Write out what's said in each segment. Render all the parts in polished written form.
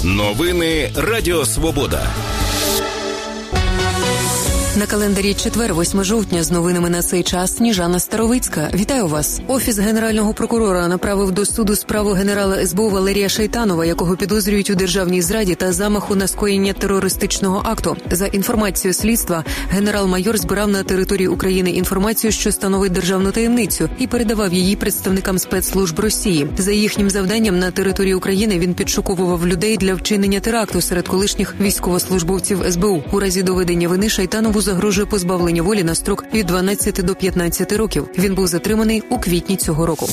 Новини Радіо Свобода. На календарі четвер, 8 жовтня, з новинами на цей час Сніжана Старовицька. Вітаю вас. Офіс Генерального прокурора направив до суду справу генерала СБУ Валерія Шайтанова, якого підозрюють у державній зраді та замаху на скоєння терористичного акту. За інформацією слідства, генерал-майор збирав на території України інформацію, що становить державну таємницю, і передавав її представникам спецслужб Росії. За їхнім завданням на території України він підшуковував людей для вчинення теракту серед колишніх військовослужбовців СБУ. У разі доведення вини Шайтанову загрожує позбавлення волі на строк від 12 до 15 років. Він був затриманий у квітні цього року.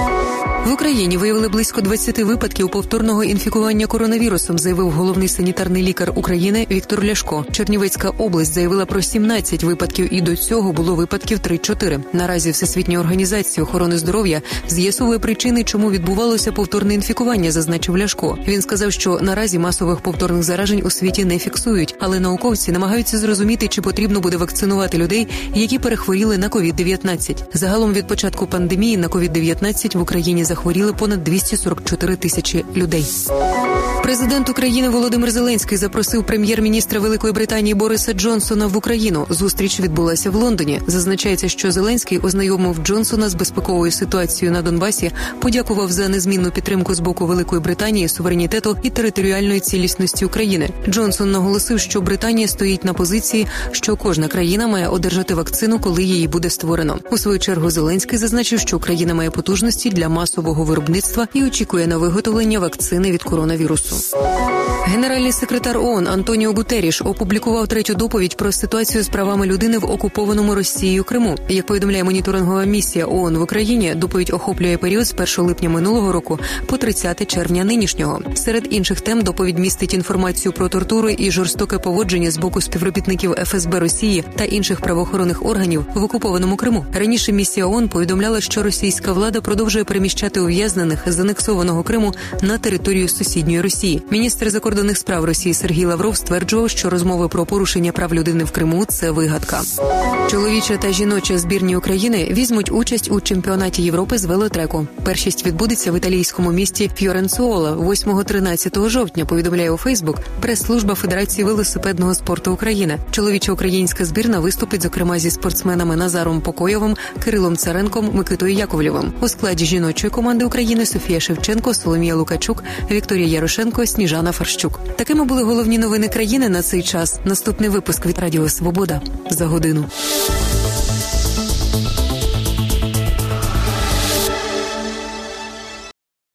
В Україні виявили близько 20 випадків повторного інфікування коронавірусом, заявив головний санітарний лікар України Віктор Ляшко. Чернівецька область заявила про 17 випадків, і до цього було випадків 3-4. Наразі Всесвітня організація охорони здоров'я з'ясовує причини, чому відбувалося повторне інфікування, зазначив Ляшко. Він сказав, що наразі масових повторних заражень у світі не фіксують, але науковці намагаються зрозуміти, чи потрібно буде вакцинувати людей, які перехворіли на COVID-19. Загалом від початку пандемії на COVID-19 в Україні захворіли понад 244 тисячі людей. Президент України Володимир Зеленський запросив прем'єр-міністра Великої Британії Бориса Джонсона в Україну. Зустріч відбулася в Лондоні. Зазначається, що Зеленський ознайомив Джонсона з безпековою ситуацією на Донбасі, подякував за незмінну підтримку з боку Великої Британії, суверенітету і територіальної цілісності України. Джонсон наголосив, що Британія стоїть на позиції, що кожна країна має одержати вакцину, коли її буде створено. У свою чергу Зеленський зазначив, що Україна має потужності для масового виробництва і очікує на виготовлення вакцини від коронавірусу. Генеральний секретар ООН Антоніо Гутерріш опублікував третю доповідь про ситуацію з правами людини в окупованому Росією Криму. Як повідомляє моніторингова місія ООН в Україні, доповідь охоплює період з 1 липня минулого року по 30 червня нинішнього. Серед інших тем доповідь містить інформацію про тортури і жорстоке поводження з боку співробітників ФСБ Росії та інших правоохоронних органів в окупованому Криму. Раніше місія ООН повідомляла, що російська влада продовжує переміщати ув'язнених з анексованого Криму на територію сусідньої Росії. Міністр закордонних справ Росії Сергій Лавров стверджував, що розмови про порушення прав людини в Криму – це вигадка. Чоловіча та жіноча збірні України візьмуть участь у чемпіонаті Європи з велотреку. Першість відбудеться в італійському місті Фьоренцуола 8-13 жовтня, повідомляє у Фейсбук прес-служба Федерації велосипедного спорту України. Чоловіча українська збірна виступить, зокрема, зі спортсменами Назаром Покоєвим, Кирилом Царенком, Микитою Яковлєвим. У складі жіночої команди України Софія Шевченко, Соломія Лукачук, Вікторія Ярошенко, Сніжана Фарщук. Такими були головні новини країни на цей час. Наступний випуск від Радіо Свобода за годину.